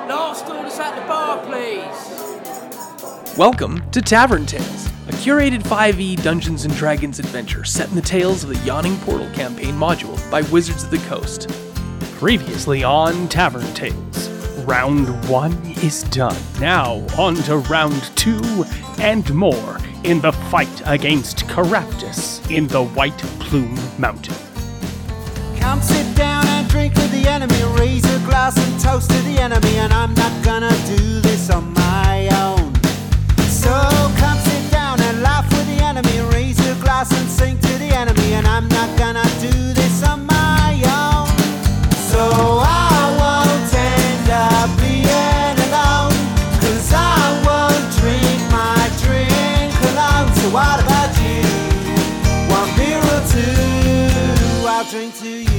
Last orders at the bar, please. Welcome to Tavern Tales, a curated 5e Dungeons & Dragons adventure set in the tales of the Yawning Portal campaign module by Wizards of the Coast. Previously on Tavern Tales, Round 1 is done. Now on to Round 2 and more in the fight against Caraptus in the White Plume Mountain. Come sit down and drink with the enemy, raise a glass and toast to the enemy, and I'm not gonna do this on my own. So come sit down and laugh with the enemy, raise a glass and sing to the enemy, and I'm not gonna do this on my own. So I won't end up being alone, 'cause I won't drink my drink alone. So what about you? 1 beer or two, I'll drink to you.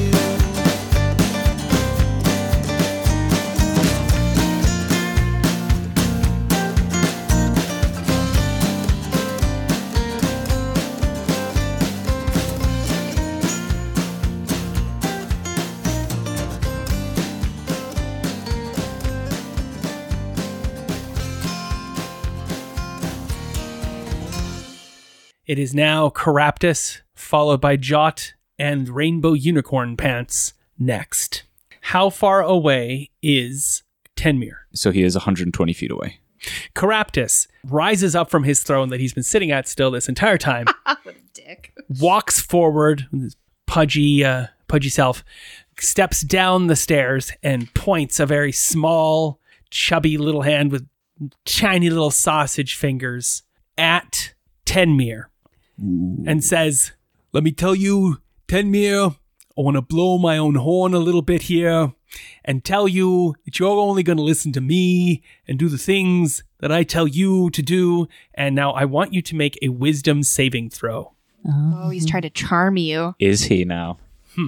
It is now Caraptus, followed by Jot and Rainbow Unicorn Pants next. How far away is Tenmir? So he is 120 feet away. Caraptus rises up from his throne that he's been sitting at still this entire time. What a dick. Walks forward with his pudgy self, steps down the stairs and points a very small, chubby little hand with tiny little sausage fingers at Tenmir and says, "Let me tell you, Tenmir, I want to blow my own horn a little bit here and tell you that you're only going to listen to me and do the things that I tell you to do. And now I want you to make a wisdom saving throw." Oh, he's trying to charm you. Is he now?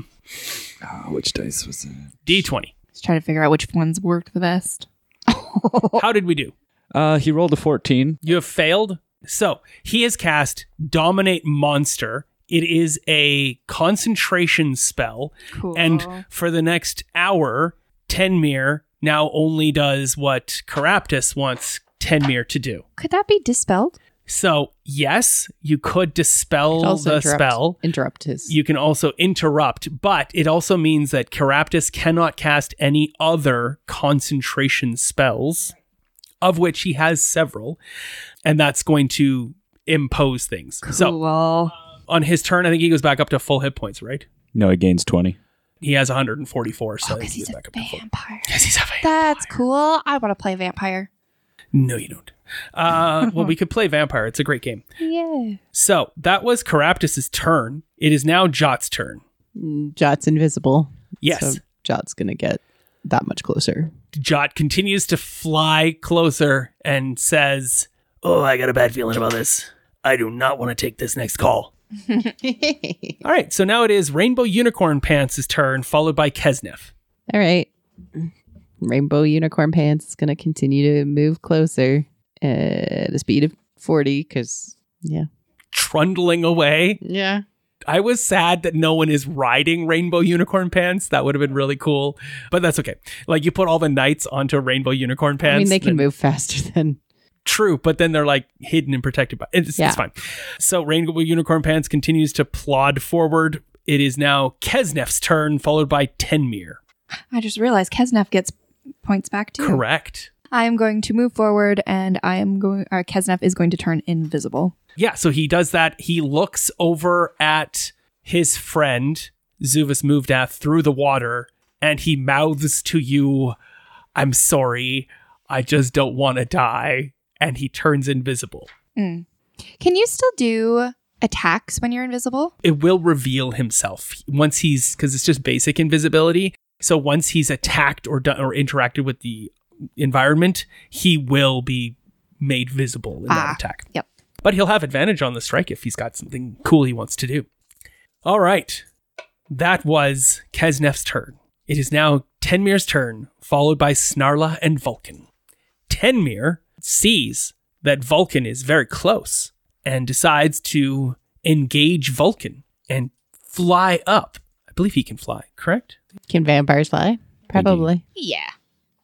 Which dice was it? D20. He's trying to figure out which ones worked the best. How did we do? He rolled a 14. You have failed. So he has cast Dominate Monster. It is a concentration spell. Cool. And for the next hour, Tenmir now only does what Caraptus wants Tenmir to do. Could that be dispelled? So yes, you could dispel the spell. Interrupt his. You can also interrupt, but it also means that Caraptus cannot cast any other concentration spells, of which he has several, and that's going to impose things. Cool. So on his turn, I think he goes back up to full hit points, right? No, he gains 20. He has 144, so because he he's goes a back up to full. vampire. Yes, he's a vampire. That's cool. I want to play vampire. No, you don't. Well, we could play vampire. It's a great game. Yeah. So that was Caraptus's turn. It is now Jot's turn. Jot's invisible. Yes. So Jot's going to get that much closer. Jot continues to fly closer and says, "Oh, I got a bad feeling about this. I do not want to take this next call." All right, so now it is Rainbow Unicorn Pants' turn, followed by Kesnev. All right. Rainbow Unicorn Pants is going to continue to move closer at a speed of 40 because, yeah. Trundling away. Yeah. I was sad that no one is riding Rainbow Unicorn Pants. That would have been really cool, but that's okay. Like, you put all the knights onto Rainbow Unicorn Pants. I mean, they can move faster than... True, but then they're like hidden and protected by it's fine. So Rainbow Unicorn Pants continues to plod forward. It is now Kesnef's turn, followed by Tenmir. I just realized Kesnef gets points back too. Correct. I am going to move forward, and Kesnef is going to turn invisible. Yeah, so he does that. He looks over at his friend, Zuvus Movedath, through the water, and he mouths to you, "I'm sorry, I just don't want to die." And he turns invisible. Can you still do attacks when you're invisible? It will reveal himself once he's, because it's just basic invisibility. So once he's attacked or done or interacted with the environment, he will be made visible in that attack. Yep. But he'll have advantage on the strike if he's got something cool he wants to do. All right. That was Kesnef's turn. It is now Tenmir's turn, followed by Snarla and Vulcan. Tenmir sees that Vulcan is very close and decides to engage Vulcan and fly up. I believe he can fly, correct? Can vampires fly? Probably. Yeah.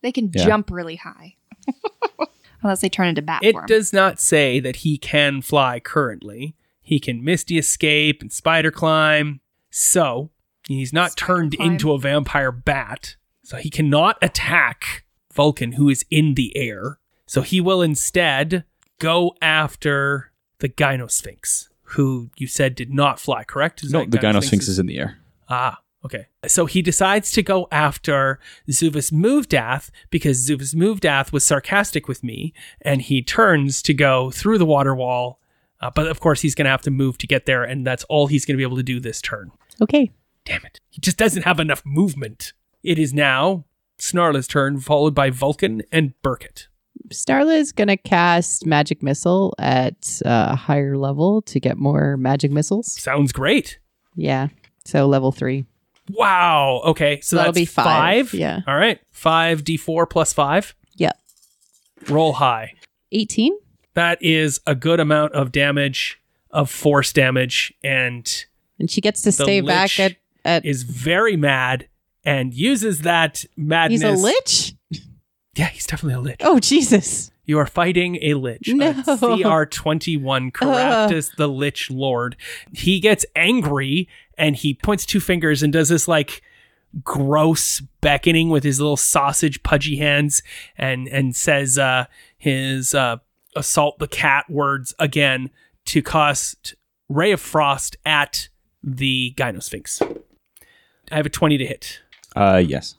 They can Yeah. jump really high. Unless they turn into bat It form. does not say that he can fly currently. He can Misty Escape and Spider Climb. So he's not Spider turned climb. into a vampire bat. So he cannot attack Vulcan, who is in the air. So he will instead go after the Gynosphinx, who you said did not fly, correct? No, the Gynosphinx is in the air. Ah, okay. So he decides to go after Zuvus Moovdath because Zuvus Moovdath was sarcastic with me, and he turns to go through the water wall. But of course, he's going to have to move to get there, and that's all he's going to be able to do this turn. Okay. Damn it. He just doesn't have enough movement. It is now Snarla's turn, followed by Vulcan and Burkett. Starla is going to cast Magic Missile at a higher level to get more magic missiles. Sounds great. Yeah. So level 3. Wow. Okay. So That'll that's be 5, yeah. All right. 5d4 plus 5. Yep. Roll high. 18. That is a good amount of damage, of force damage, and And she gets to stay back Lich at is very mad and uses that madness. He's a lich? Yeah, he's definitely a lich. Oh, Jesus. You are fighting a lich. No. CR21, Caraptus, the Lich Lord. He gets angry and he points 2 fingers and does this like gross beckoning with his little sausage pudgy hands and says his assault the cat words again to cast Ray of Frost at the Gynosphinx. I have a 20 to hit. Yes.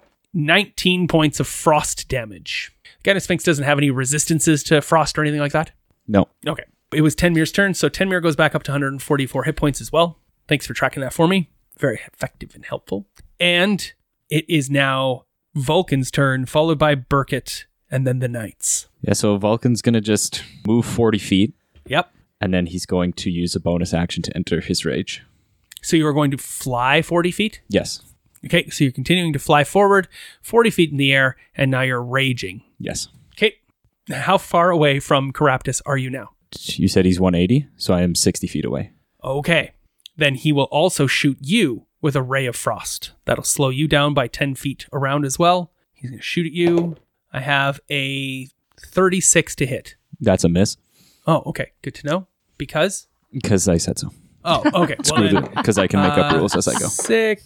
19 points of frost damage. Gynosphinx doesn't have any resistances to frost or anything like that? No. Okay. It was Tenmir's turn, so Tenmir goes back up to 144 hit points as well. Thanks for tracking that for me. Very effective and helpful. And it is now Vulcan's turn, followed by Burkett, and then the Knights. Yeah, so Vulcan's going to just move 40 feet, Yep. and then he's going to use a bonus action to enter his rage. So you are going to fly 40 feet? Yes. Okay, so you're continuing to fly forward 40 feet in the air, and now you're raging. Yes. Okay. How far away from Caraptus are you now? You said he's 180, so I am 60 feet away. Okay. Then he will also shoot you with a Ray of Frost. That'll slow you down by 10 feet around as well. He's going to shoot at you. I have a 36 to hit. That's a miss, Oh, okay. Good to know. Because? because I said so. Oh, okay. Well, then, Because I can make up rules as I go.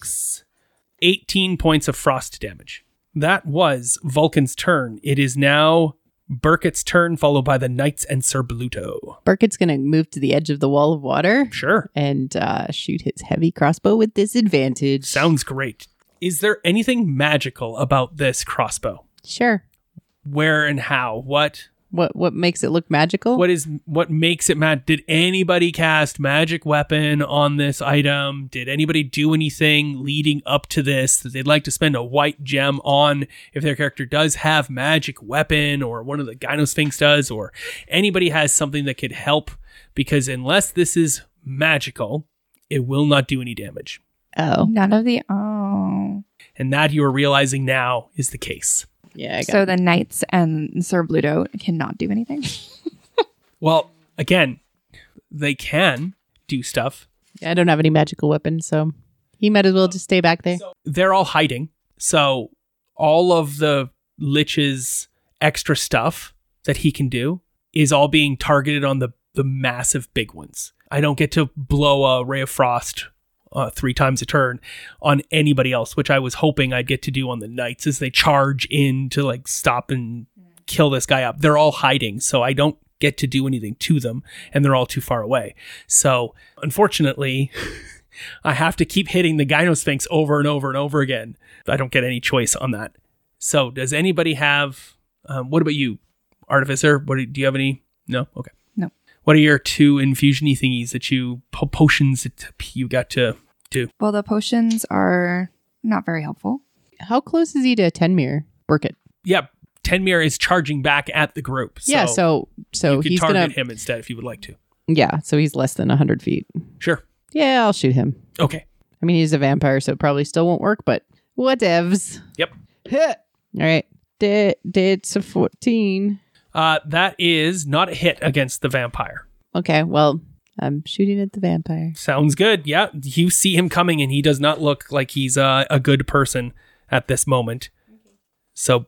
18 points of frost damage. That was Vulcan's turn. It is now Burkett's turn, followed by the Knights and Sir Bluto. Burkett's going to move to the edge of the wall of water Sure. and shoot his heavy crossbow with disadvantage. Sounds great. Is there anything magical about this crossbow? Sure. Where and how? What makes it look magical? what makes it mad? Did anybody cast magic weapon on this item? Did anybody do anything leading up to this that they'd like to spend a white gem on if their character does have magic weapon, or one of the Gynosphinx does, or anybody has something that could help? Because unless this is magical, it will not do any damage. Oh. None of the... Oh. And that you are realizing now is the case. Yeah, I got So the Knights and Sir Bluto cannot do anything? Well, again, they can do stuff. I don't have any magical weapons, so he might as well just stay back there. They're all hiding. So all of the Lich's extra stuff that he can do is all being targeted on the massive big ones. I don't get to blow a Ray of Frost 3 times a turn on anybody else, which I was hoping I'd get to do on the Knights as they charge in to like stop and kill this guy up. They're all hiding, so I don't get to do anything to them, and they're all too far away. So unfortunately, I have to keep hitting the Gynosphinx over and over and over again. I don't get any choice on that. So does anybody have, what about you, Artificer? Do you have any? No? Okay. No. What are your 2 infusion-y thingies that potions that you got to do? Well, the potions are not very helpful. How close is he to Tenmir? Burkett. Yeah, Tenmir is charging back at the group. Yeah, so you could he's target gonna. him instead if you would like to. Yeah, so he's less than 100 feet. Sure. Yeah, I'll shoot him. Okay. I mean, he's a vampire, so it probably still won't work, but whatevs. Yep. All right. It's a 14. That is not a hit against the vampire. Okay, well, I'm shooting at the vampire. Sounds good. Yeah, you see him coming, and he does not look like he's a good person at this moment. So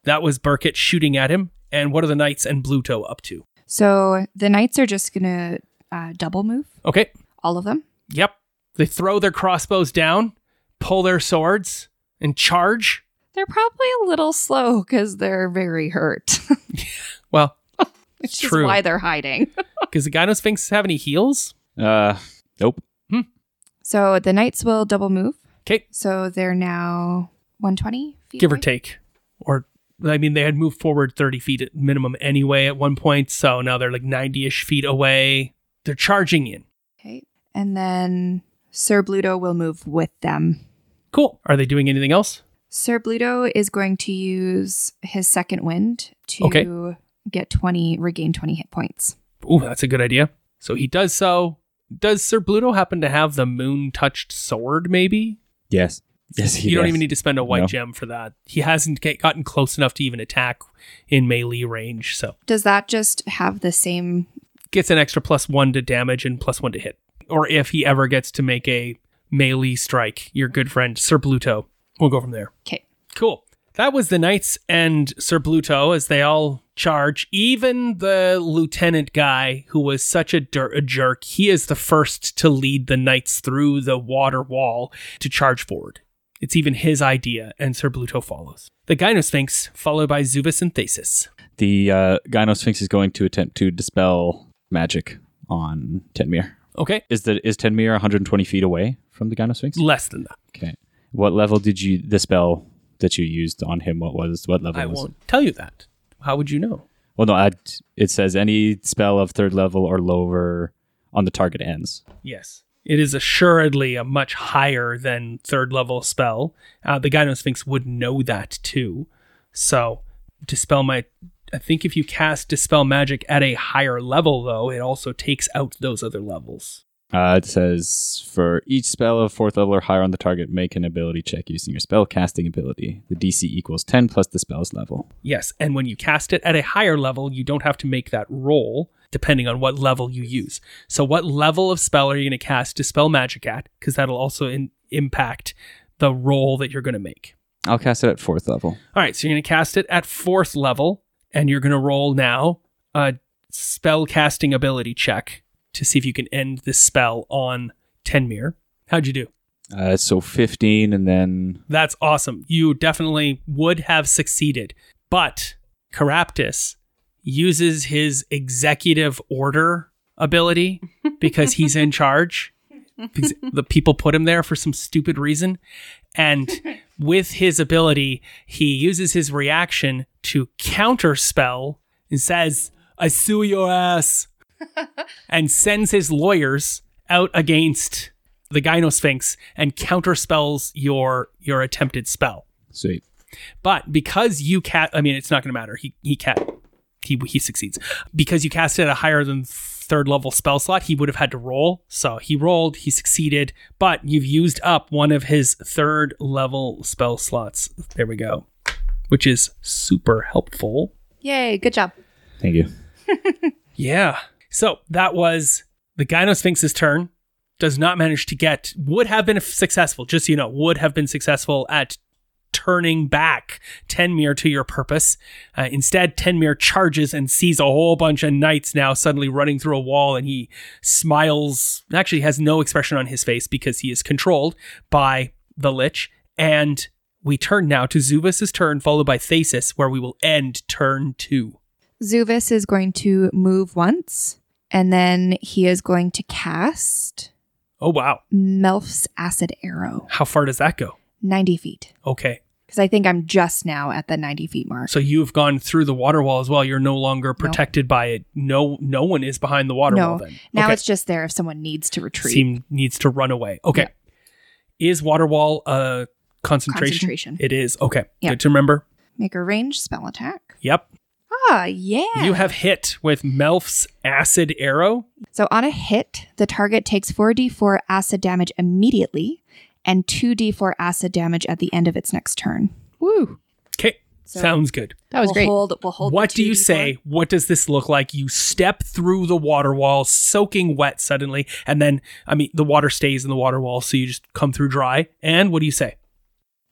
That was Burkett shooting at him. And what are the knights and Bluto up to? So the knights are just going to double move, Okay. all of them. Yep. They throw their crossbows down, pull their swords, and charge. They're probably a little slow because they're very hurt, Well, which true. is why they're hiding. Does the Gynosphinx have any heals? Nope. So the knights will double move. Okay. So they're now 120 feet Give or away? take. Or, I mean, they had moved forward 30 feet at minimum anyway at one point. So now they're like 90-ish feet away. They're charging in. Okay. And then Sir Bluto will move with them. Cool. Are they doing anything else? Sir Bluto is going to use his second wind to Okay. regain 20 hit points. Ooh, that's a good idea. So he does so. Does Sir Bluto happen to have the moon-touched sword, maybe? Yes. Yes, he You don't does. even need to spend a white No. gem for that. He hasn't gotten close enough to even attack in melee range, so Does that just have the same? gets an extra +1 to damage and +1 to hit. Or if he ever gets to make a melee strike, your good friend Sir Bluto. We'll go from there. Okay. Cool. That was the knights and Sir Bluto as they all charge. Even the lieutenant guy, who was such a jerk, he is the first to lead the knights through the water wall to charge forward. It's even his idea, and Sir Bluto follows. The Gynosphinx, followed by Zubus and Thesis. The Gynosphinx is going to attempt to dispel magic on Tenmir. Okay, Is Tenmir 120 feet away from the Gynosphinx? less than that. Okay. What level did the spell that you used on him? What level I was? won't tell you that. How would you know? Well, no, it says any spell of 3rd level or lower on the target ends. Yes. It is assuredly a much higher than 3rd level spell. The Gynosphinx would know that too. So, I think if you cast Dispel Magic at a higher level, though, it also takes out those other levels. It says, for each spell of 4th level or higher on the target, make an ability check using your spell casting ability. The DC equals 10 plus the spell's level. Yes, and when you cast it at a higher level, you don't have to make that roll, depending on what level you use. So what level of spell are you going to cast Dispel Magic at? Because that'll also impact the roll that you're going to make. I'll cast it at 4th level. All right, so you're going to cast it at 4th level, and you're going to roll now a spell casting ability check to see if you can end this spell on Tenmir. How'd you do? So 15 and then... That's awesome. You definitely would have succeeded. But Caraptus uses his executive order ability because he's in charge. Because the people put him there for some stupid reason. And with his ability, he uses his reaction to counterspell and says, "I sue your ass," and sends his lawyers out against the Gynosphinx and counterspells your attempted spell. Sweet. But because you it's not going to matter. He succeeds. Because you cast it at a higher than 3rd level spell slot, he would have had to roll. So he rolled, he succeeded, but you've used up one of his 3rd level spell slots. There we go. Which is super helpful. Yay, good job. Thank you. Yeah. So that was the Gynosphinx's turn. Does not manage to would have been successful, just so you know, would have been successful at turning back Tenmir to your purpose. Instead, Tenmir charges and sees a whole bunch of knights now suddenly running through a wall, and he smiles. Actually, has no expression on his face because he is controlled by the Lich. And we turn now to Zubus' turn, followed by Thesis, where we will end turn 2. Zubus is going to move once, and then he is going to cast Oh, wow. Melf's Acid Arrow. How far does that go? 90 feet. Okay. Because I think I'm just now at the 90 feet mark. So you've gone through the water wall as well. You're no longer protected by it. No one is behind the water wall then. Now Okay. it's just there if someone needs to retreat. Needs to run away. Okay. Yeah. Is water wall a concentration? Concentration. It is. Okay. Yeah. Good to remember. Make a ranged spell attack. Yep. Ah, yeah. You have hit with Melf's Acid Arrow. So on a hit, the target takes 4d4 acid damage immediately and 2d4 acid damage at the end of its next turn. Woo. Okay. So Sounds good. That was we'll great. We'll hold What the do you 2d4. say? What does this look like? You step through the water wall, soaking wet suddenly, and then, the water stays in the water wall, so you just come through dry. And what do you say?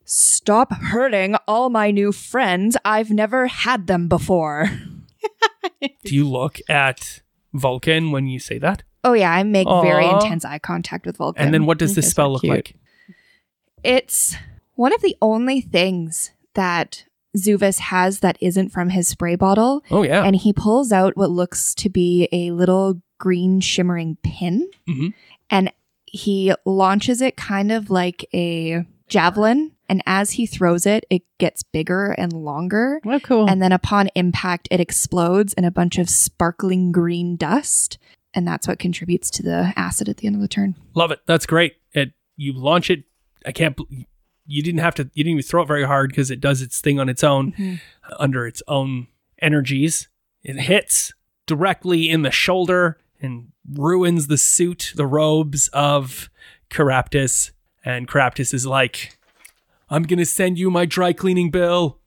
Stop hurting all my new friends. I've never had them before. Do you look at Vulcan when you say that? Oh yeah, I make very Aw. intense eye contact with Vulcan. And then what does this Okay, spell so look cute. like? It's one of the only things that Zuvus has that isn't from his spray bottle. Oh, yeah. And he pulls out what looks to be a little green shimmering pin. Mhm. And he launches it kind of like a javelin. And as he throws it, it gets bigger and longer. Oh, cool. And then upon impact, it explodes in a bunch of sparkling green dust. And that's what contributes to the acid at the end of the turn. Love it. That's great. You launch it. You didn't even throw it very hard because it does its thing on its own under its own energies. It hits directly in the shoulder and ruins the suit, the robes of Caraptus. And Caraptus is like, I'm going to send you my dry cleaning bill.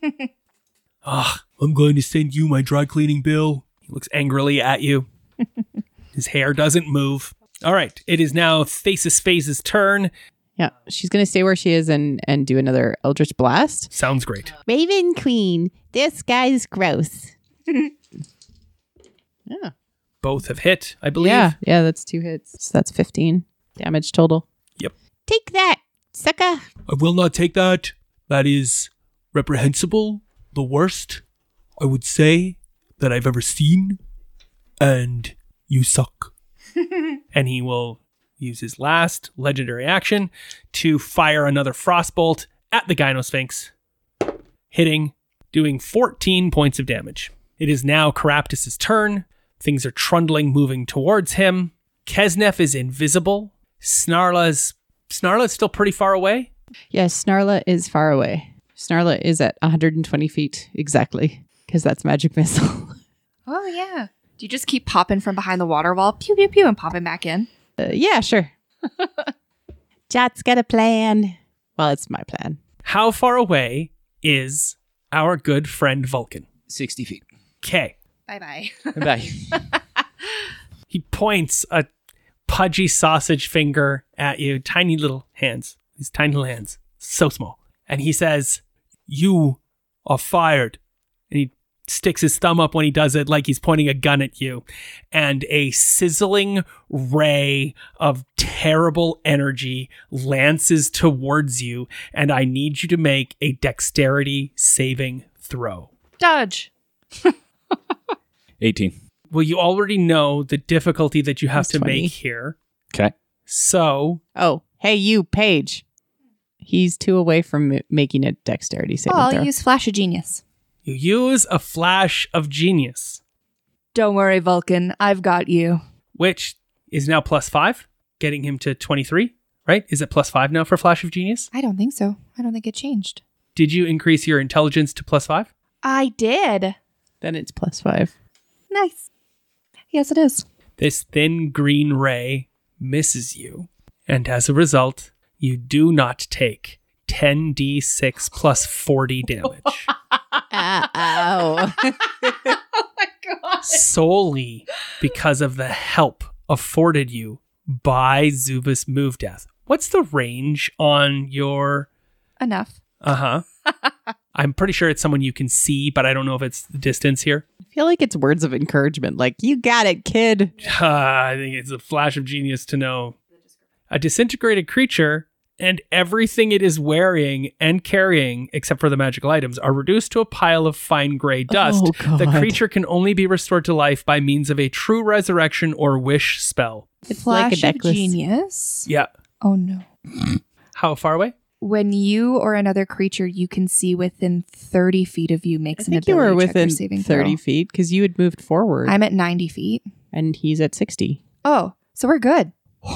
I'm going to send you my dry cleaning bill. He looks angrily at you. His hair doesn't move. All right. It is now Thesis Phase's turn. Yeah, she's going to stay where she is and do another Eldritch Blast. Sounds great. Raven Queen, this guy's gross. Yeah. Both have hit, I believe. Yeah, that's 2 hits. So that's 15 damage total. Yep. Take that, sucker. I will not take that. That is reprehensible. The worst, I would say, that I've ever seen. And you suck. And he will use his last legendary action to fire another frostbolt at the Gynosphinx, hitting, doing 14 points of damage. It is now Caraptus' turn. Things are trundling, moving towards him. Kesnef is invisible. Snarla's still pretty far away. Yeah, Snarla is far away. Snarla is at 120 feet exactly, because that's magic missile. Oh, yeah. Do you just keep popping from behind the water wall, pew, pew, pew, and popping back in? Yeah, sure. Jot's got a plan. Well, it's my plan. How far away is our good friend Vulcan? 60 feet. Okay. Bye-bye. Bye. He points a pudgy sausage finger at you. Tiny little hands. These tiny little hands. So small. And he says, "You are fired." And he sticks his thumb up when he does it like he's pointing a gun at you. And a sizzling ray of terrible energy lances towards you. And I need you to make a dexterity saving throw. Dodge. 18. Well, you already know the difficulty that you have That's to 20. make here. Okay. So, Oh, hey, you, Paige. He's 2 away from making a dexterity saving Oh, throw. I'll use Flash of Genius. you use a flash of genius, Don't worry, Vulcan. I've got you. which is now +5, getting him to 23, right? Is it +5 now for flash of genius? I don't think so. I don't think it changed. Did you increase your intelligence to +5? I did. Then it's +5. Nice. Yes, it is. This thin green ray misses you, and as a result, you do not take 10d6 plus 40 damage. Ow. Solely because of the help afforded you by Zuvus Move Death. What's the range on your... Enough. I'm pretty sure it's someone you can see, but I don't know if it's the distance here. I feel like it's words of encouragement. Like, you got it, kid. I think it's a flash of genius to know. A disintegrated creature and everything it is wearing and carrying, except for the magical items, are reduced to a pile of fine gray dust. Oh, God. The creature can only be restored to life by means of a true resurrection or wish spell. It's Flash like a of necklace. Genius. Yeah. Oh, no. How far away? When you or another creature you can see within 30 feet of you I makes an think you ability were check or within saving 30 throw. feet because you had moved forward. I'm at 90 feet. and he's at 60. Oh, so we're good.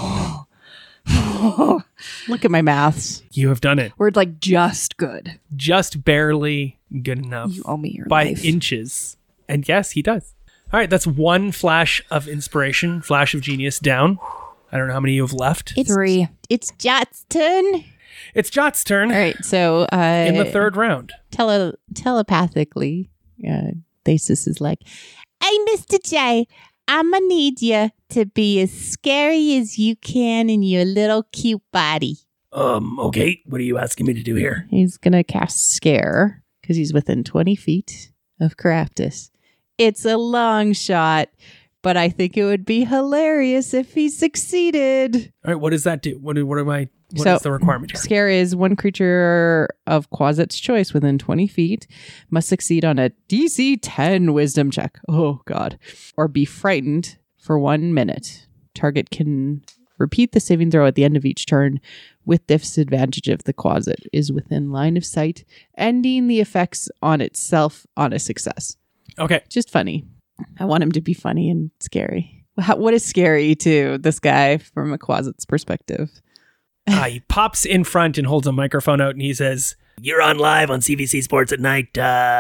Look at my maths. You have done it. We're like just good. Just barely good enough. You owe me your by life. inches. And yes, he does. All right, that's one flash of inspiration, flash of genius down. I don't know how many you have left. 3. It's Jot's turn. It's Jot's turn All right, so in the third round. telepathically, Thesis is like, "Hey, Mr. J, I'm gonna need you to be as scary as you can in your little cute body." Okay. What are you asking me to do here? He's going to cast Scare because he's within 20 feet of Caraptus. It's a long shot, but I think it would be hilarious if he succeeded. All right. What does that do? What is the requirement here? Scare is one creature of Quasit's choice within 20 feet must succeed on a DC 10 wisdom check. Oh, God. Or be frightened for 1 minute. Target can repeat the saving throw at the end of each turn with disadvantage if the Quasit is within line of sight, ending the effects on itself on a success. Okay. Just funny. I want him to be funny and scary. What is scary to this guy from a Quasit's perspective? He pops in front and holds a microphone out and he says, "You're on live on CVC Sports at night.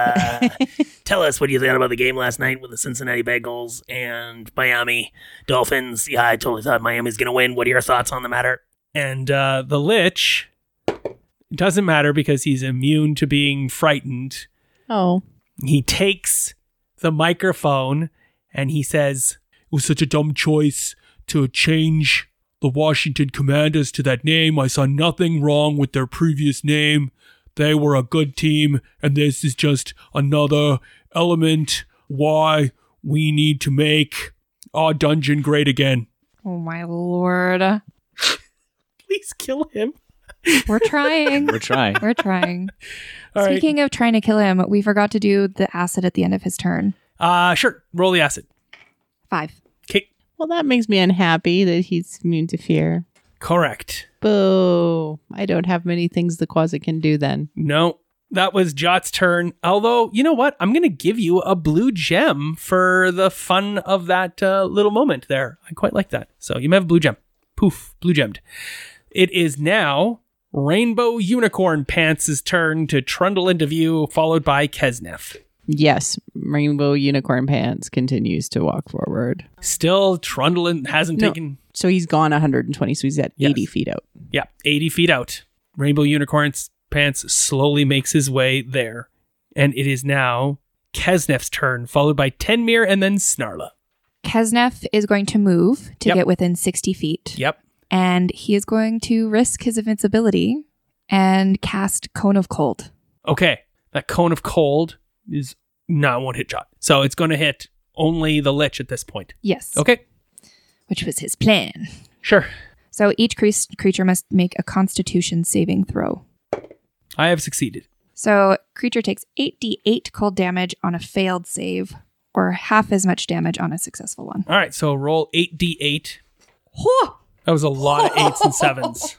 Tell us what you thought about the game last night with the Cincinnati Bengals and Miami Dolphins. Yeah, I totally thought Miami's going to win. What are your thoughts on the matter?" And the Lich doesn't matter because he's immune to being frightened. Oh. He takes the microphone and he says, "It was such a dumb choice to change the Washington Commanders to that name. I saw nothing wrong with their previous name. They were a good team, and this is just another element why we need to make our dungeon great again." Oh my lord. Please kill him. We're trying. We're trying. We're trying. All right. Speaking of trying to kill him, we forgot to do the acid at the end of his turn. Sure. Roll the acid. 5. Okay. Well, that makes me unhappy that he's immune to fear. Correct. Boo. I don't have many things the Quasit can do then. No, that was Jot's turn. Although, you know what? I'm going to give you a blue gem for the fun of that little moment there. I quite like that. So you may have a blue gem. Poof, blue gemmed. It is now Rainbow Unicorn Pants' turn to trundle into view, followed by Kesnef. Yes, Rainbow Unicorn Pants continues to walk forward. Still trundling, hasn't No. taken... So he's gone 120, so he's at Yes. 80 feet out. Yeah, 80 feet out. Rainbow Unicorn's Pants slowly makes his way there. And it is now Kesnef's turn, followed by Tenmir and then Snarla. Kesnef is going to move to Yep. get within 60 feet. Yep. And he is going to risk his invincibility and cast Cone of Cold. Okay, that Cone of Cold is... No, it won't hit Jot. So it's going to hit only the Lich at this point. Yes. Okay, Which was his plan. sure. So each creature must make a Constitution saving throw. I have succeeded. So creature takes 8d8 cold damage on a failed save, or half as much damage on a successful one. All right, so roll 8d8. That was a lot of 8s and 7s.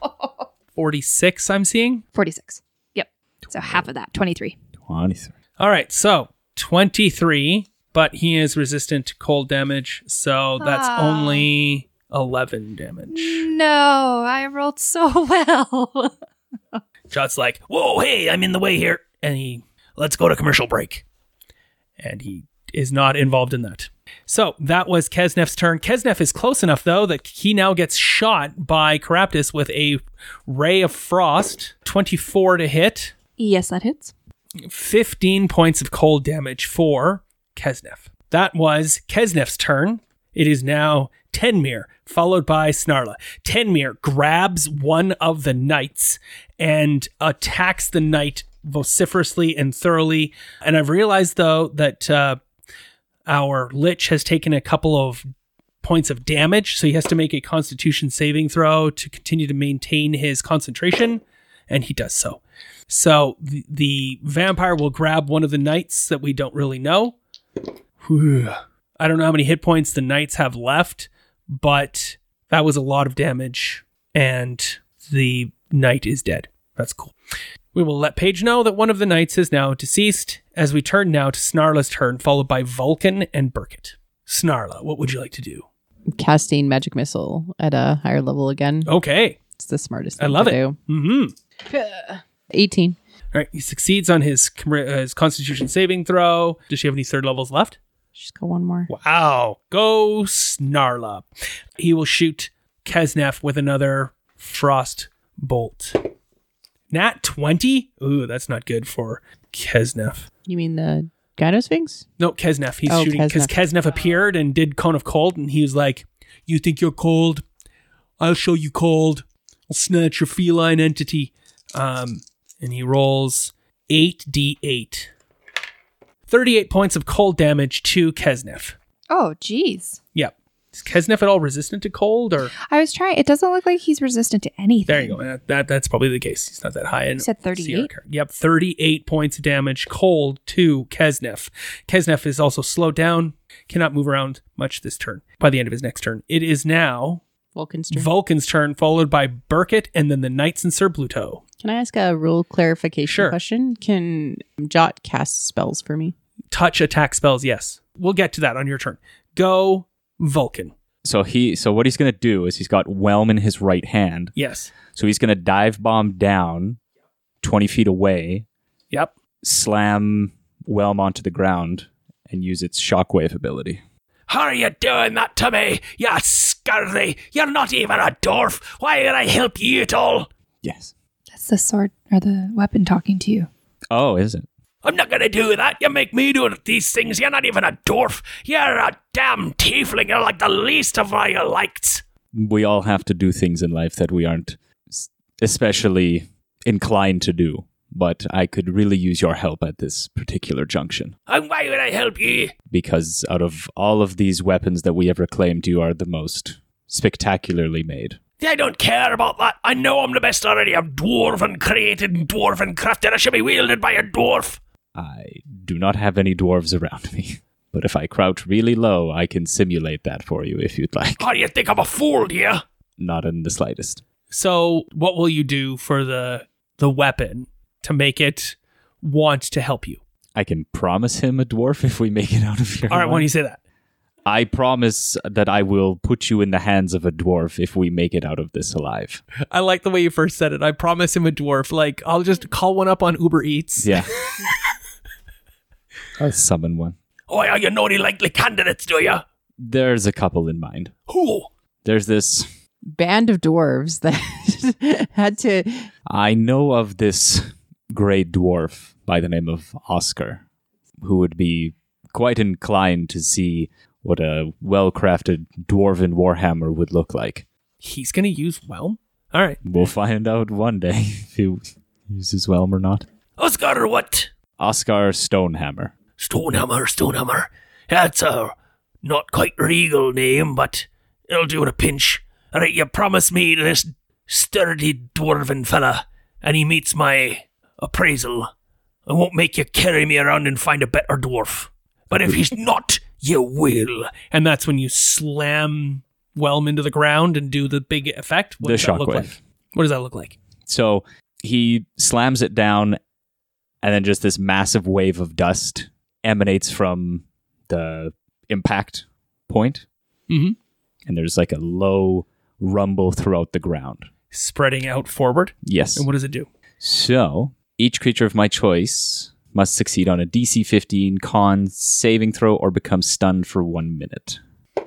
46, I'm seeing. 46. Yep. So half of that, 23. 23. All right, so 23, but he is resistant to cold damage, so that's only 11 damage. No, I rolled so well. Jot's like, "Whoa, hey, I'm in the way here." And let's go to commercial break. And he is not involved in that. So that was Kesnef's turn. Kesnef is close enough, though, that he now gets shot by Caraptus with a Ray of Frost. 24 to hit. Yes, that hits. 15 points of cold damage for Kesnef. That was Kesnef's turn. It is now Tenmir, followed by Snarla. Tenmir grabs one of the knights and attacks the knight vociferously and thoroughly. And I've realized, though, that our Lich has taken a couple of points of damage, so he has to make a Constitution saving throw to continue to maintain his concentration, and he does so. So the vampire will grab one of the knights that we don't really know. Whew. I don't know how many hit points the knights have left, but that was a lot of damage, and the knight is dead. That's cool. We will let Paige know that one of the knights is now deceased, as we turn now to Snarla's turn, followed by Vulcan and Burkett. Snarla, what would you like to do? Casting Magic Missile at a higher level again. Okay. It's the smartest I thing love to it. do. Mm-hmm. 18. All right. He succeeds on his Constitution saving throw. Does she have any third levels left? Just go one more. Wow. Go Snarla. He will shoot Kesnef with another Frost Bolt. Nat 20? Ooh, that's not good for Kesnef. You mean the Gynosphinx? No, Kesnef. He's Oh, shooting because Kesnef appeared and did Cone of Cold, and he was like, "You think you're cold? I'll show you cold. I'll snatch your feline entity. And he rolls 8d8. 38 points of cold damage to Kesnev. Oh, geez. Yep. Is Kesnev at all resistant to cold, or? I was trying. It doesn't look like he's resistant to anything. There you go. That's probably the case. He's not that high. You said 38? Yep, 38 points of damage cold to Kesnev. Kesnev is also slowed down, cannot move around much this turn. By the end of his next turn. It is now Vulcan's turn, followed by Burkett, and then the Knights and Sir Bluto. Can I ask a rule clarification Sure. question? Can Jot cast spells for me? Touch attack spells, yes. We'll get to that on your turn. Go, Vulcan. So what he's going to do is he's got Whelm in his right hand. Yes. So he's going to dive bomb down 20 feet away, Yep. slam Whelm onto the ground, and use its shockwave ability. How are you doing that to me, you scurvy? You're not even a dwarf. Why would I help you at all? Yes. That's the sword or the weapon talking to you. Oh, is it? I'm not going to do that. You make me do these things. You're not even a dwarf. You're a damn tiefling. You're like the least of my likes. We all have to do things in life that we aren't especially inclined to do. But I could really use your help at this particular junction. And why would I help you? Because out of all of these weapons that we ever claimed, you are the most spectacularly made. I don't care about that. I know I'm the best already. I'm dwarven created and dwarven crafted. I should be wielded by a dwarf. I do not have any dwarves around me. But if I crouch really low, I can simulate that for you if you'd like. Oh, you think I'm a fool, do you? Not in the slightest. So what will you do for the weapon to make it want to help you? I can promise him a dwarf if we make it out of here. All right, why don't you say that? I promise that I will put you in the hands of a dwarf if we make it out of this alive. I like the way you first said it. I promise him a dwarf. Like, I'll just call one up on Uber Eats. Yeah. I'll summon one. Oh, yeah, you know any likely candidates, do you? There's a couple in mind. Who? There's this... Band of dwarves that had to... I know of this great dwarf by the name of Oscar, who would be quite inclined to see what a well-crafted dwarven warhammer would look like. He's going to use Whelm? All right. We'll find out one day if he uses Whelm or not. Oscar what? Oscar Stonehammer. Stonehammer. That's a not quite regal name, but it'll do in a pinch. All right, you promise me this sturdy dwarven fella, and he meets my appraisal. I won't make you carry me around and find a better dwarf. But if he's not, you will. And that's when you slam Whelm into the ground and do the big effect? What does that look like? What does that look like? So he slams it down, and then just this massive wave of dust emanates from the impact point. Mm-hmm. And there's like a low rumble throughout the ground. Spreading out forward? Yes. And what does it do? So each creature of my choice must succeed on a DC 15 con saving throw or become stunned for 1 minute.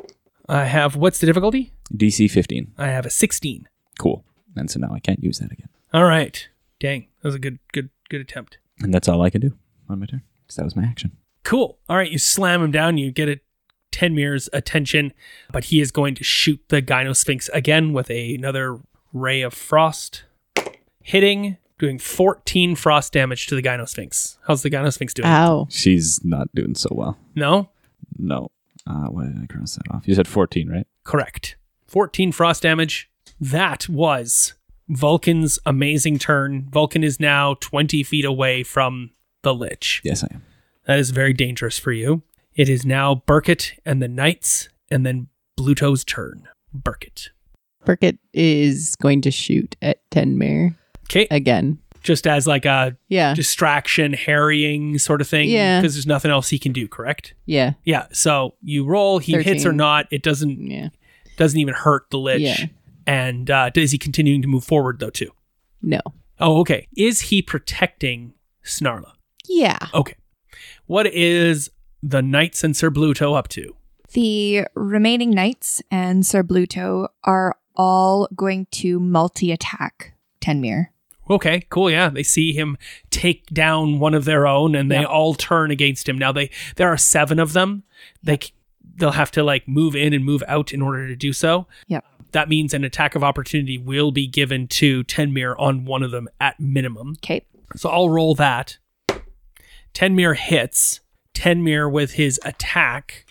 I have, what's the difficulty? DC 15. I have a 16. Cool. And so now I can't use that again. All right. Dang. That was a good attempt. And that's all I can do on my turn, because that was my action. Cool. All right. You slam him down. You get it. Tenmir's attention, but he is going to shoot the Gynosphinx again with another ray of frost. Hitting, doing 14 frost damage to the Gynosphinx. How's the Gynosphinx doing? Ow. She's not doing so well. No? No. Why did I cross that off? You said 14, right? Correct. 14 frost damage. That was Vulcan's amazing turn. Vulcan is now 20 feet away from the Lich. Yes, I am. That is very dangerous for you. It is now Burkett and the Knights, and then Bluto's turn. Burkett Burkett is going to shoot at Tenmir Okay. again. Just as like a Yeah. distraction, harrying sort of thing. Yeah. Because there's nothing else he can do, correct? Yeah. Yeah. So you roll, he hits or 13. not. It doesn't Yeah. even hurt the Lich. Yeah. And is he continuing to move forward though too? No. Oh, okay. Is he protecting Snarla? Yeah. Okay. What is the Knights and Sir Bluto up to? The remaining knights and Sir Bluto are all going to multi-attack Tenmir. Okay, cool. Yeah, they see him take down one of their own, and they all turn against him. Now there are 7 of them. They'll have to like move in and move out in order to do so. Yep. that means an attack of opportunity will be given to Tenmir on one of them at minimum. Okay. So I'll roll that. Tenmir hits. Tenmir with his attack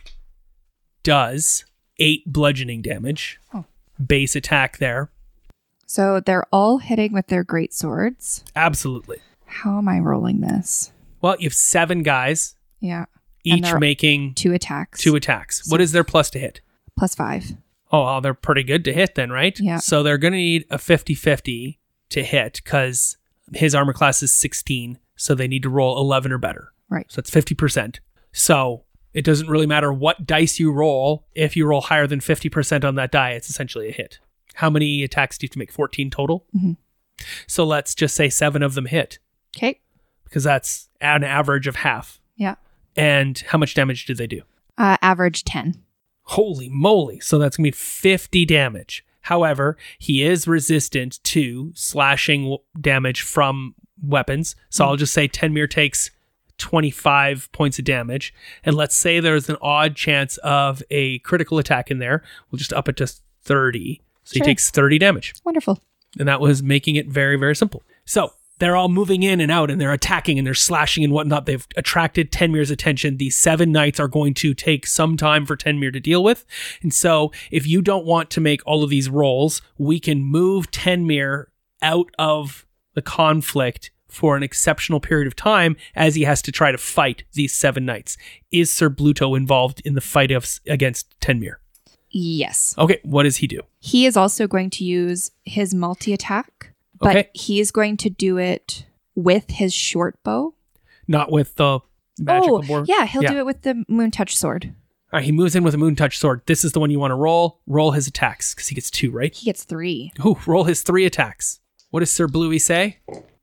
does 8 bludgeoning damage. Oh. Base attack there. So they're all hitting with their great swords. Absolutely. How am I rolling this? Well, you have 7 guys, Yeah. And each they're making 2 attacks. 2 attacks. What is their plus to hit? +5. Oh, well, they're pretty good to hit then, right? Yeah. So they're going to need a 50-50 to hit because his armor class is 16. So they need to roll 11 or better. Right. So it's 50%. So it doesn't really matter what dice you roll. If you roll higher than 50% on that die, it's essentially a hit. How many attacks do you have to make? 14 total? Mhm. So let's just say 7 of them hit Okay. because that's an average of half. Yeah. And how much damage do they do? Average 10. Holy moly. So that's going to be 50 damage. However, he is resistant to slashing damage from weapons. So I'll just say Tenmir takes 25 points of damage. And let's say there's an odd chance of a critical attack in there. We'll just up it to 30. So Sure. he takes 30 damage. Wonderful. And that was making it very, very simple. So they're all moving in and out and they're attacking and they're slashing and whatnot. They've attracted Tenmir's attention. These 7 knights are going to take some time for Tenmir to deal with. And so if you don't want to make all of these rolls, we can move Tenmir out of the conflict for an exceptional period of time as he has to try to fight these 7 knights. Is Sir Bluto involved in the fight against Tenmir? Yes. Okay, what does he do? He is also going to use his multi-attack, but Okay. he is going to do it with his short bow. Not with the magical board? Yeah, he'll do it with the moon touch sword. All right, he moves in with a moon touch sword. This is the one you want to roll. Roll his attacks because he gets 2, right? He gets 3. Ooh, roll his 3 attacks. What does Sir Bluey say?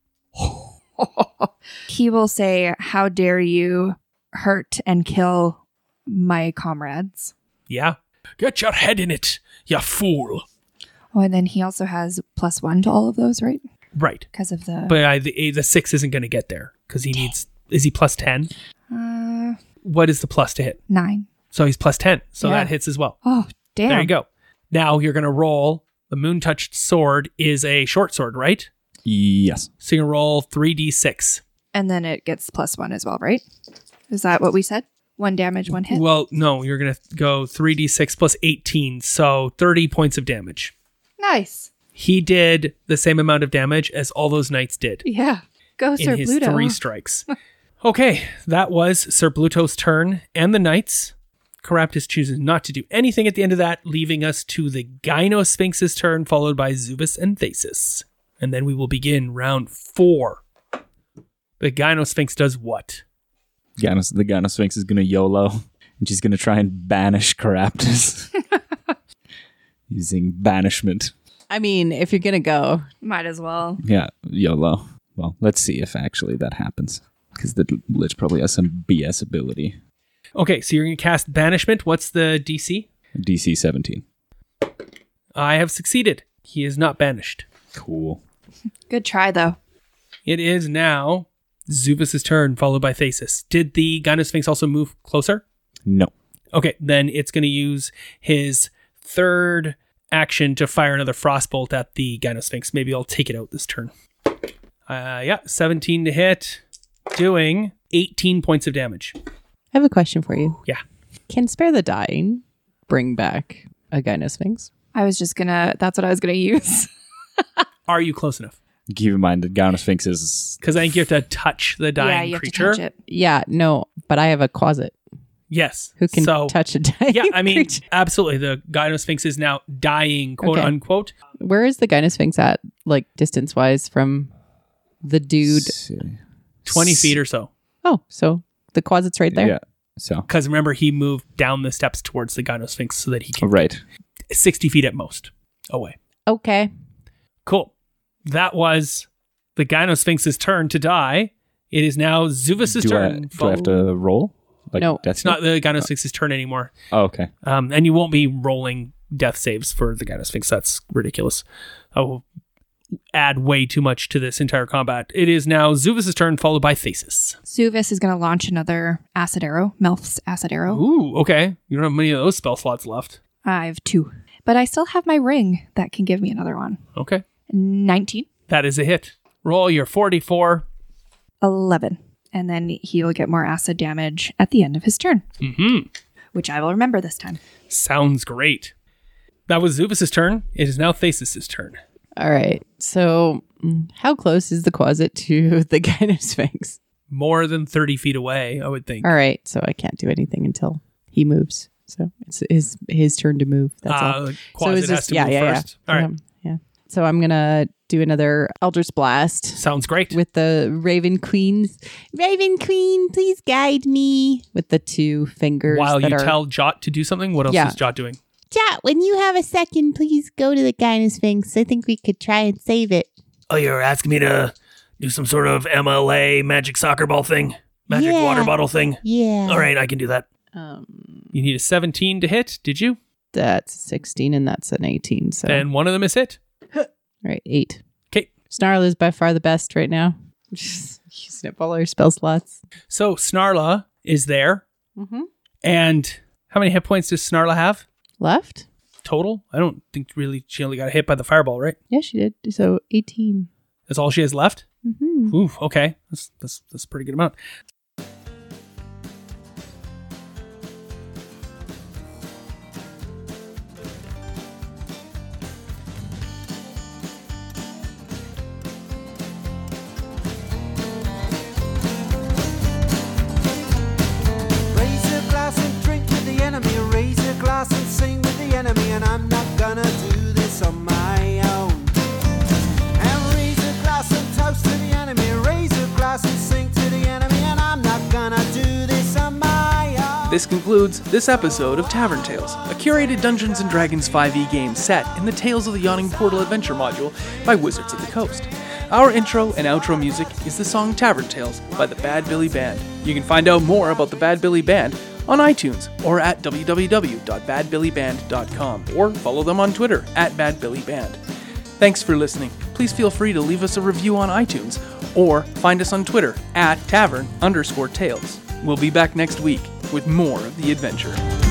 He will say, "How dare you hurt and kill my comrades?" Yeah. Get your head in it, you fool. Oh, and then he also has +1 to all of those, right? Right. Because of the... But the 6 isn't going to get there because he needs... Is he plus 10? What is the plus to hit? 9. So he's plus 10. So Yeah. that hits as well. Oh, damn. There you go. Now you're going to roll. The moon touched sword is a short sword, right? Yes. So you're going to roll 3d6. And then it gets +1 as well, right? Is that what we said? 1 damage, 1 hit? Well, no, you're going to go 3d6 plus 18. So 30 points of damage. Nice. He did the same amount of damage as all those knights did Yeah. Go, Sir in his Bluto. 3 strikes. Okay, that was Sir Bluto's turn and the knights. Caraptus chooses not to do anything at the end of that, leaving us to the Gynosphinx's turn, followed by Zubus and Thesis. And then we will begin round 4. The Gynosphinx does what? The Gynosphinx is going to YOLO, and she's going to try and banish Caraptus. Using banishment. I mean, if you're going to go, Might as well. Yeah, YOLO. Well, let's see if actually that happens. Because the Lich probably has some BS ability. Okay, so you're going to cast Banishment. What's the DC? DC 17. I have succeeded. He is not banished. Cool. Good try, though. It is now Zubus' turn, followed by Thesis. Did the Gynosphinx also move closer? No. Okay, then it's going to use his 3rd action to fire another Frostbolt at the Gynosphinx. Maybe I'll take it out this turn. 17 to hit, doing 18 points of damage. I have a question for you. Yeah. Can Spare the Dying bring back a Gynosphinx? That's what I was gonna use. Are you close enough? Keep in mind that Gynosphinx is... Because I think you have to touch the Yeah, dying you have creature. to touch it. Yeah, no, but I have a Quasit Yes. who can so, touch a dying Yeah, I mean, creature. absolutely. The Gynosphinx is now dying, quote Okay. unquote. Where is the Gynosphinx at, like, distance-wise from the dude? 20 feet or so. Oh, so the Quasit's right there? Yeah. So, Because remember, he moved down the steps towards the Gynosphinx so that he can right. 60 feet at most away. Okay. Cool. That was the Gynosphinx's turn to die. It is now Zubus' Do I turn. have to roll? Like, No. That's It's not the Gynosphinx's turn anymore. Oh, okay. And you won't be rolling death saves for the Gynosphinx. That's ridiculous. I will add way too much to this entire combat. It is now Zubus' turn, followed by Thesis. Zuvus is gonna launch another acid arrow. Melf's acid arrow. Ooh, okay. You don't have many of those spell slots left. I have 2. but I still have my ring that can give me another one. Okay. 19. That is a hit. Roll your 44. 11. And then he'll get more acid damage at the end of his turn. Mm-hmm. Which I will remember this time. Sounds great. That was Zubus' turn. It is now Thesis' turn. All right. So, how close is the Quasit to the Gynosphinx? More than 30 feet away, I would think. All right. So I can't do anything until he moves. So it's his turn to move. That's all. The So Quasit is has this- to move first. All right. Yeah. So I'm gonna do another Eldritch Blast Sounds great. with the Raven Queen. Raven Queen, please guide me. With the 2 fingers. While that you are- tell Jot to do something, what else Yeah. is Jot doing? Jot, when you have a second, please go to the Gynosphinx. I think we could try and save it. Oh, you're asking me to do some sort of MLA magic soccer ball thing? Magic Yeah. water bottle thing? Yeah. All right, I can do that. You need a 17 to hit, did you? That's 16 and that's an 18. So And one of them is hit. all right, 8. Okay. Snarl is by far the best right now. Using up all our spell slots. So Snarla is there. Mm-hmm. And how many hit points does Snarla have Left? total? I don't think really she only got hit by the fireball, right? Yeah, she did. So 18. That's all she has left? Mm-hmm. Ooh, okay. That's a pretty good amount. Raise a glass and drink with the enemy. Raise a glass and sing with the enemy. And I'm not gonna do this on my own. And raise a glass and toast to the enemy. Raise a glass and sing to the enemy. And I'm not gonna do this on my own. This concludes this episode of Tavern Tales, a curated Dungeons & Dragons 5e game set in the Tales of the Yawning Portal adventure module by Wizards of the Coast. Our intro and outro music is the song Tavern Tales by the Bad Billy Band. You can find out more about the Bad Billy Band on iTunes or at www.badbillyband.com or follow them on Twitter at badbillyband. Thanks for listening. Please feel free to leave us a review on iTunes or find us on Twitter at tavern_tales. We'll be back next week with more of the adventure.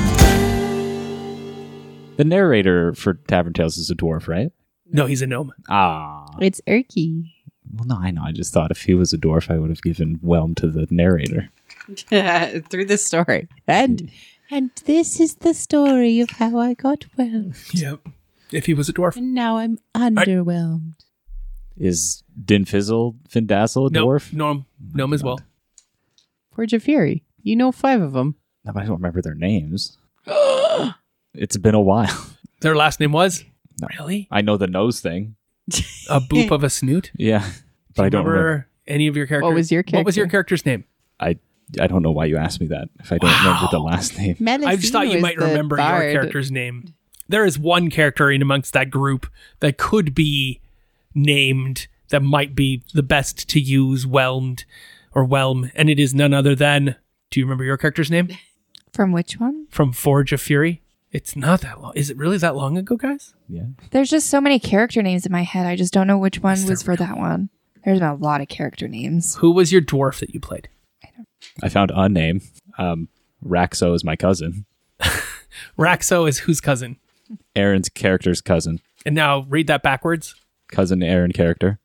The narrator for Tavern Tales is a dwarf, right? No, he's a gnome. Ah. It's Erky. Well, no, I know. I just thought if he was a dwarf, I would have given Whelm to the narrator. Through the story. And this is the story of how I got well. Yep. If he was a dwarf. And now I'm underwhelmed. Is Dinfizzle Findazzle a dwarf? Gnome as well. Forge of Fury. You know 5 of them. No, but I don't remember their names. It's been a while. Their last name was? No. Really? I know the nose thing. A boop of a snoot? Yeah, but I don't remember. Any of your characters. What was your What was your character? character's name? I don't know why you asked me that if I don't remember the last name. I just thought you might remember your character's name. There is one character in amongst that group that could be named that might be the best to use Whelm, and it is none other than, do you remember your character's name? From which one? From Forge of Fury? It's not that long. Is it really that long ago, guys? Yeah. There's just so many character names in my head. I just don't know which one was for that one. There's been a lot of character names. Who was your dwarf that you played? I found a name. Raxo is my cousin. Raxo is whose cousin? Aaron's character's cousin. And now read that backwards. Cousin Aaron character.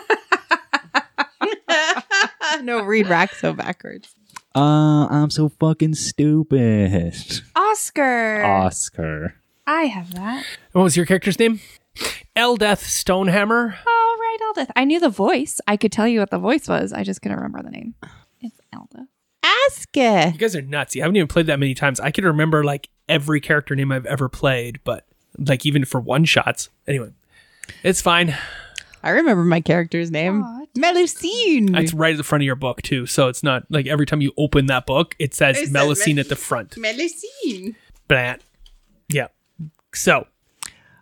No, read Raxo backwards. I'm so fucking stupid. Oscar. Oscar. I have that. What was your character's name? Eldeth Stonehammer. Oh, right, Eldith. I knew the voice. I could tell you what the voice was. I just couldn't remember the name. It's Eldith. Aska. You guys are nuts. You haven't even played that many times. I can remember like every character name I've ever played, but like even for one shots. Anyway, it's fine. I remember my character's name. Aw, Melusine. It's right at the front of your book too. So it's not like every time you open that book, it says It says Melusine at the front. Melusine. But yeah. So